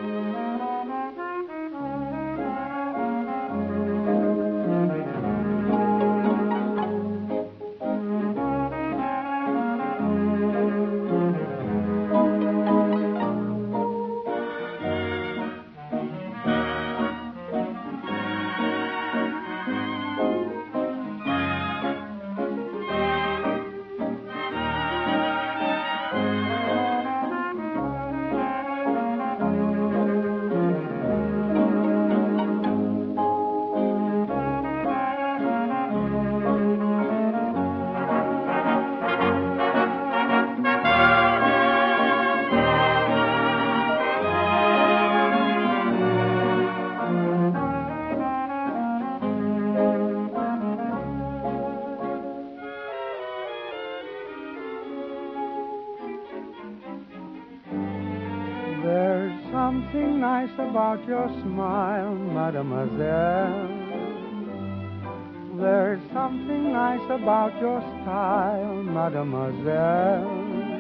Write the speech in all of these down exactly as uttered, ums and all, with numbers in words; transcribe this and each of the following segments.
There's something nice about your smile, mademoiselle. There's something nice about your style, mademoiselle.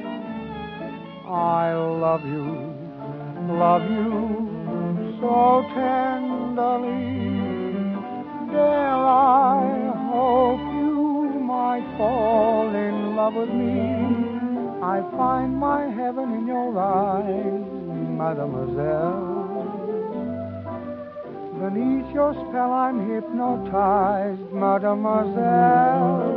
I love you, love you so tenderly. Dare I hope you might fall in love with me? I find my heaven in your eyes, mademoiselle. Beneath your spell I'm hypnotized, mademoiselle.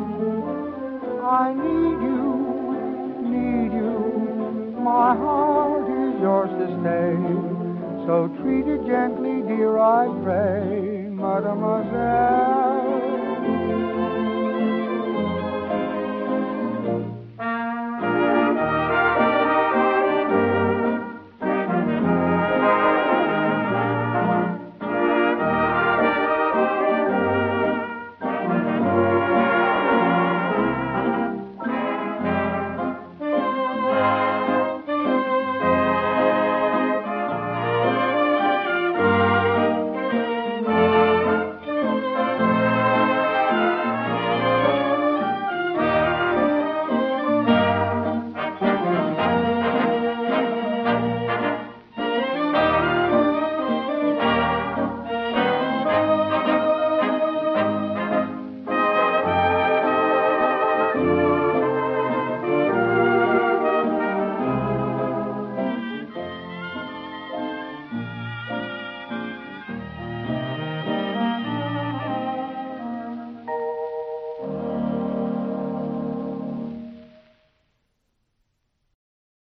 I need you, need you. My heart is yours to stay. So treat it gently, dear, I pray, mademoiselle.